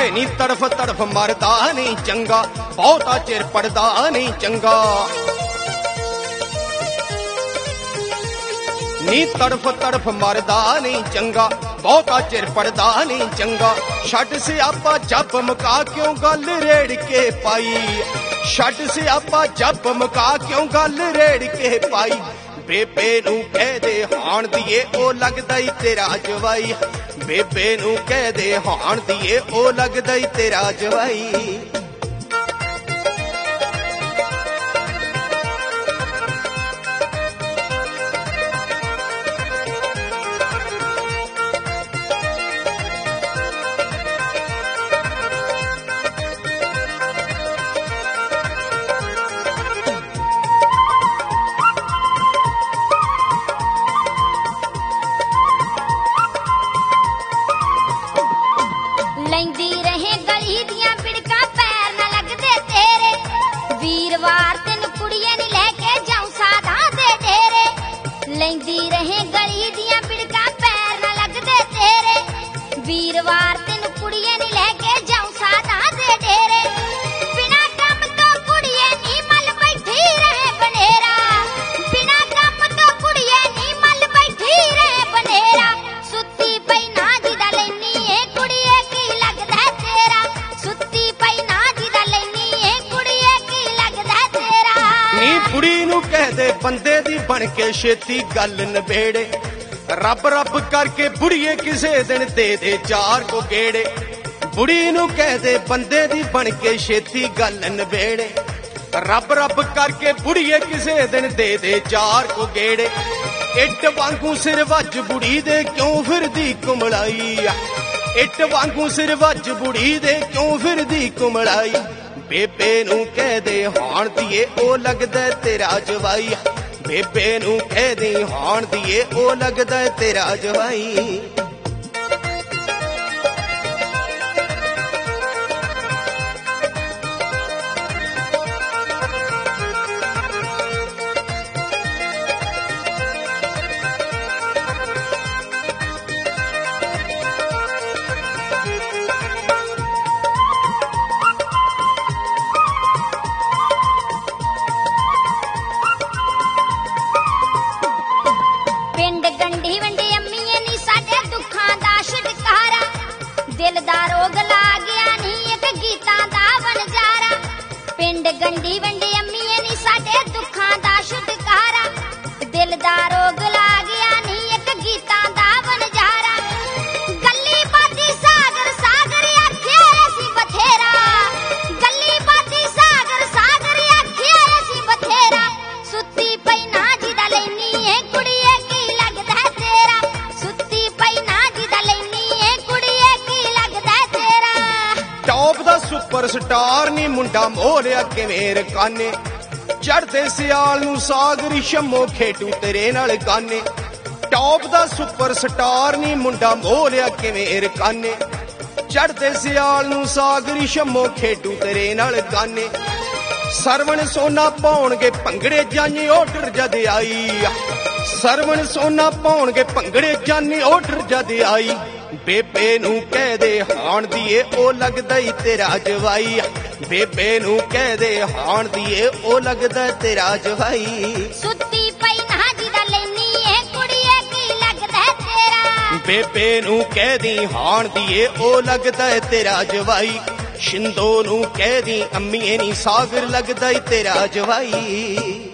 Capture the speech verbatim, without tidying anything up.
ਵੇ ਨੀ ਤੜਫ ਤੜਫ ਮਰਦਾ ਨਹੀਂ ਚੰਗਾ, ਬਹੁਤਾ ਚਿਰ ਪੜਦਾ ਨਹੀਂ ਚੰਗਾ। ਨੀ ਤੜਫ ਤੜਫ ਮਰਦਾ ਨਹੀਂ ਚੰਗਾ, ਬਹੁਤਾ ਚਿਰ ਪੜਦਾ ਨਹੀਂ ਚੰਗਾ। ਛੱਡ ਸਿਆਪਾ ਜੱਬ ਮੁਕਾ ਕਿਉਂ ਗੱਲ ਰੇੜ ਕੇ ਪਾਈ, ਛੱਡ ਸਿਆਪਾ ਜੱਬ ਮੁਕਾ ਕਿਉਂ ਗੱਲ ਰੇੜ ਕੇ ਪਾਈ। ਬੇਬੇ ਨੂੰ ਕਹਿ ਦੇ ਹਾਣ ਦੀਏ ਉਹ ਲੱਗਦਾ ਈ ਤੇਰਾ ਜਵਾਈ, ਬੇਬੇ ਨੂੰ ਕਹਿ ਦੇ ਹਾਣ ਦੀਏ ਉਹ ਲੱਗਦਾ ਈ ਤੇਰਾ ਜਵਾਈ। ਲੈਂਦੀ ਰਹੇ ਗਲੀ ਦੀਆਂ ਬਿੜਕਾਂ ਪੈਰ ਨਾ ਲੱਗਦੇ ਤੇਰੇ, ਵੀਰਵਾਰ ਤੈਨੂੰ ਕੁੜੀਏ ਨੀ ਲੈ ਕੇ ਜਾਉਂ ਸਾਧਾਂ ਦੇ ਡੇਰੇ। ਲੈਂਦੀ ਰਹੇ ਗਲੀ ਦੀਆਂ ਬਿੜਕਾਂ ਪੈਰ ਨਾ ਲੱਗਦੇ ਤੇਰੇ, ਵੀਰਵਾਰ ਤੈਨੂੰ ਕੁੜੀਏ ਨੀ ਲੈ ਕੇ ਜਾਉਂ ਸਾਧਾਂ ਦੇ ਡੇਰੇ। ਬਿਨਾਂ ਕੰਮ ਤੋਂ ਕੁੜੀਏ ਨੀ ਮੱਲ ਬੈਠੀ ਰਹੇ ਬਨੇਰਾ, ਬਿਨਾਂ ਕੰਮ ਤੋਂ ਕੁੜੀਏ ਨੀ ਮੱਲ ਬੈਠੀ ਰਹੇ ਬਨੇਰਾ। ਸੁੱਤੀ ਪਈ ਨਾ ਜਿਹਦਾ ਲੈਨੀ ਏ ਕੁੜੀਏ ਕੀ ਲੱਗਦਾ ਤੇਰਾ, ਸੁੱਤੀ ਪਈ ਨਾ ਜਿਹਦਾ ਲੈਨੀ ਏ ਕੁੜੀਏ ਕੀ ਲੱਗਦਾ ਤੇਰਾ। ਨੀ ਕੁੜੀ ਨੂੰ ਕਹਿ ਦੇ ਬੰਦੇ ਦੀ ਬਣ ਕੇ ਛੇਤੀ ਗੱਲ ਨਬੇੜੇ, ਰੱਬ ਰੱਬ ਕਰਕੇ ਬੁੜੀਏ ਕਿਸੇ ਦਿਨ ਦੇ ਦੇ ਚਾਰ ਕੋ ਗੇੜੇ। ਬੁੜੀ ਨੂੰ ਕਹਿ ਦੇ ਬੰਦੇ ਦੀ ਬਣ ਕੇ ਛੇਤੀ ਗੱਲ ਨਬੇੜੇ, ਰੱਬ ਰੱਬ ਕਰਕੇ ਬੁੜੀਏ ਕਿਸੇ ਦਿਨ ਦੇ ਦੇ ਚਾਰ ਕੋ ਗੇੜੇ। ਇੱਟ ਵਾਂਗੂ ਸਿਰ ਵੱਜ ਬੁੜੀ ਦੇ ਕਿਉਂ ਫਿਰਦੀ ਕੁਮਲਾਈ, ਇੱਟ ਵਾਂਗੂ ਸਿਰ ਵੱਜ ਬੁੜੀ ਦੇ ਕਿਉਂ ਫਿਰਦੀ ਕੁਮਲਾਈ। ਬੇਬੇ ਨੂੰ ਕਹਿ ਦੇ ਹਾਣ ਦੀਏ ਉਹ ਲੱਗਦਾ ਤੇਰਾ ਜਵਾਈ, ਬੇਬੇ ਨੂੰ ਕਹਿ ਦੇ ਹਾਣ ਦੀਏ ਉਹ ਲੱਗਦਾ ਤੇਰਾ ਜਵਾਈ। ਪਿੰਡ ਗੰਢੀ ਵੰਡੀ ਅੰਮੀਏ ਨੀ ਸਾਡੇ ਦੁੱਖਾਂ ਦਾ ਛੁਟਕਾਰਾ, ਦਿਲ ਦਾ ਰੋਗ ਲਾ ਗਿਆ ਨੀ ਇੱਕ ਗੀਤਾਂ ਦਾ ਵਣਜਾਰਾ। ਪਿੰਡ ਗੰਢੀ ਵੰਡੀ ਅੰਮੀਏ ਨੀ ਸਾਡੇ ਦੁੱਖਾਂ ਦਾ ਛੁਟਕਾਰਾ, ਦਿਲ ਦਾ ਰੋਗ ਲਾ ਗਿਆ ਨੀ ਇੱਕ ਗੀਤਾਂ ਦਾ ਵਣਜਾਰਾ। ਗੱਲੀ ਬਾਤੀ ਸਾਗਰ ਸਾਗਰ ਆਖਿਆ ਅਸੀਂ ਬਥੇਰਾ, ਗੱਲੀ ਬਾਤੀ ਸਾਗਰ ਸਾਗਰ ਆਖਿਆ ਅਸੀਂ ਬਥੇਰਾ। ਸੁੱਤੀ ਪਈ ਨਾ ਜਿਹਦਾ ਲੈਨੀ ਏ ਕੁੜੀਏ ਕੀ ਲੱਗਦਾ ਤੇਰਾ, ਸੁੱਤੀ ਪਈ ਨਾ ਜਿਹਦਾ ਲੈਨੀ ਏ ਕੁੜੀਏ ਕੀ ਲੱਗਦਾ ਤੇਰਾ। ਟੌਪ ਦਾ ਸੁਪਰ ਸਟਾਰ ਨੀ ਮੁੰਡਾ ਮੋਲਿਆ ਕਿਵੇਂ ਰਕਾਨੇ, ਚੜਦੇ ਸਿਆਲ ਨੂੰ ਸਾਗਰੀ ਸ਼ੰਮੋ ਖੇਡੂ ਤੇਰੇ ਨਾਲ ਗਾਨੇ। ਟੌਪ ਦਾ ਸੁਪਰ ਸਟਾਰ ਨੀ ਮੁੰਡਾ ਮੋਲਿਆ ਕਿਵੇਂ ਰਕਾਨੇ, ਚੜਦੇ ਸਿਆਲ ਨੂੰ ਸਾਗਰੀ ਸ਼ੰਮੋ ਖੇਡੂ ਤੇਰੇ ਨਾਲ ਗਾਨੇ। ਸਰਵਣ ਸੋਨਾ ਪਾਉਣਗੇ ਭੰਗੜੇ ਜਾਨੀ ਆਰਡਰ ਜਦ ਆਈ, ਸਰਵਣ ਸੋਨਾ ਪਾਉਣਗੇ ਭੰਗੜੇ ਜਾਨੀ ਆਰਡਰ ਜਦ ਆਈ। ਬੇਬੇ ਨੂੰ ਕਹਿ ਦੇ ਹਾਣ ਦੀਏ ਉਹ ਲੱਗਦਾ ਈ ਤੇਰਾ ਜਵਾਈ, ਬੇਬੇ ਨੂੰ ਕਹਿ ਦੇ ਹਾਣ ਦੀਏ ਉਹ ਲੱਗਦਾ ਤੇਰਾ ਜਵਾਈ। ਸੁੱਤੀ ਪਈ ਨਾ ਜਿਹਦਾ ਲੈਨੀ ਏ ਕੁੜੀਏ ਕੀ ਲੱਗਦਾ ਤੇਰਾ, ਬੇਬੇ ਨੂੰ ਕਹਿ ਦੀ ਹਾਣ ਦੀਏ ਉਹ ਲੱਗਦਾ ਤੇਰਾ ਜਵਾਈ। ਸ਼ਿੰਦੋ ਨੂੰ ਕਹਿ ਦੀ ਅੰਮੀਏ ਨੀ ਸਾਗਰ ਲੱਗਦਾ ਈ ਤੇਰਾ ਜਵਾਈ।